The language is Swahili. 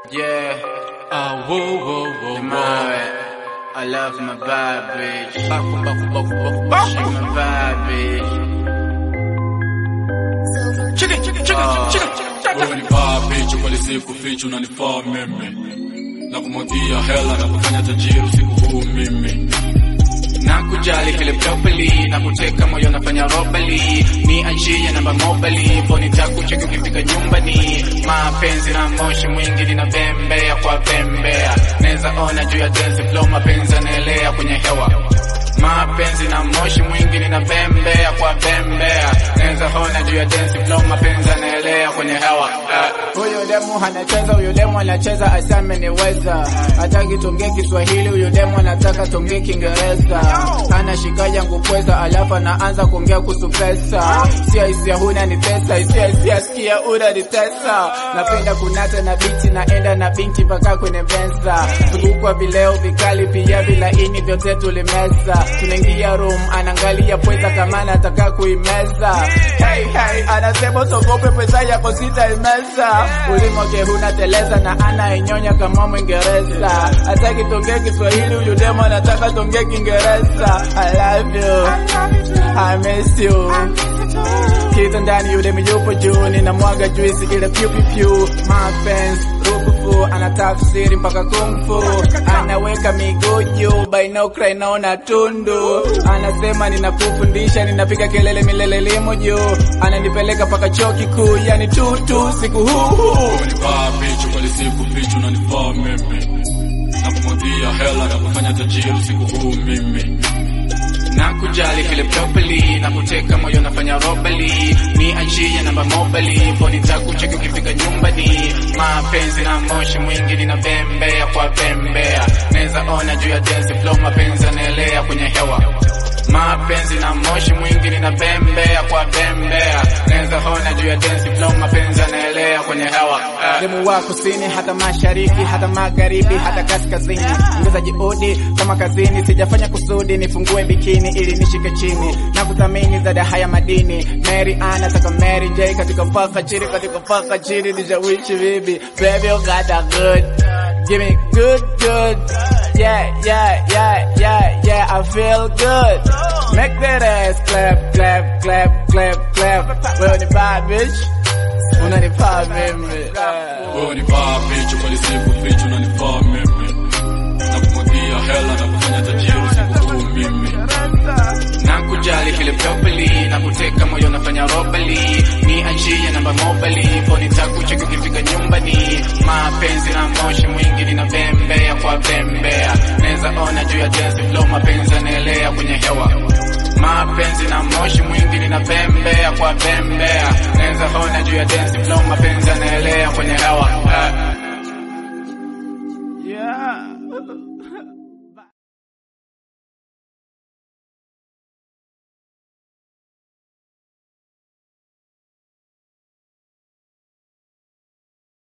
Yeah. Whoa, whoa, whoa, I love my bad bitch. She my bad bitch. wewe ni bad bitch, kwa siku fichu unanifaa mimi. Na kumwagia hela na kufanya tajiri usiku huu mimi. Na kujali kile properly, na kuteka moyo nafanya robbery. Ni anjia namba mobile, phone nitakucheki ukifika nyumbani. Mapenzi na moshi mwingi ninabembea kwa bembea. Neza ona juu ya dance flow, mapenzi yanaelea kwenye hewa. Mapenzi na moshi mwingi ninabembea kwa bembea. Neza ona juu ya dance flow, mapenzi yanaelea kwenye hewa. Huyo demo anacheza, huyo demo anacheza asame niweza. Hataki tongea Kiswahili, huyo demo anataka tongea Kiingereza. Anashika yangu pweza, alafu anaanza kuongea kuhusu pesa. Sia huna ni pesa, sia sikia unanitesa. Napenda kunata na biti, naenda na binti mpaka kwenye meza. Tukukwa vileo vikali pia vilaini vyote tulimeza. Tunaingia room, anaangalia pweza kama anataka kuimeza. Hey, anasema usogope pesa yako sitaimeza. Ulimoke huna teleza na anainyonya kama Mwingereza. Hataki tongea Kiswahili, huyo demo anataka tongea Kiingereza. I love you, I miss you. Kitu ndani yule miyupo juu, ninamwaga juisi ile piu piu piu. Mapenzi rukufu, anatafsiri mpaka kung fu. Anaweka miguu juu, by no cry naona tundu. Anasema ninakufundisha, ninapiga kelele milele limo juu. Ananipeleka paka chuo kikuu, yani tutu siku huu. Wewe ni bad bitch, kwa siku fichu unanifaa mimi. Na kumwagia hela na kufanya tajiri usiku huu mimi. Na kujali kile properly, na kuteka moyo nafanya robbery. Ni anjia namba mobile, phone nitakucheki ukifika nyumbani. Mapenzi na moshi mwingi ninabembea kwa bembea. Neza ona juu ya dance flow, mapenzi yanaelea kwenye hewa. Mapenzi na moshi mwingi ninabembea kwa bembea. Neza ona juu ya dance flow, mapenzi yanaelea kwenye hewa. Demu wa kusini, hata mashariki, hata magharibi, hata kaskazini. Ongeza juhudi kama kazini, sijafanya kusudi nifungue bikini ili nishike chini. Na kuthamini zada haya madini. Mary anataka Mary J katika faka chiri nishawishi bibi. Baby you got that good, give me good. Yeah, I feel good. Make that ass clap. Wewe ni bad bitch, unanifaa mimi. Wewe ni bad bitch, kwa siku fichu unanifaa mimi. Na kumwagia hela na kufanya tajiri usiku huu mimi. Na kujali kile properly, na kuteka moyo nafanya robbery. Ni anjia namba mobile, phone nitakucheki ukifika nyumbani. Mapenzi na moshi mwingi ninabembea kwa bembea. Neza ona juu ya dance flow, mapenzi yanaelea kwenye hewa. Mapenzi na moshi mwingi ninabembea kwa bembea. Neza ona juu ya dance flow, mapenzi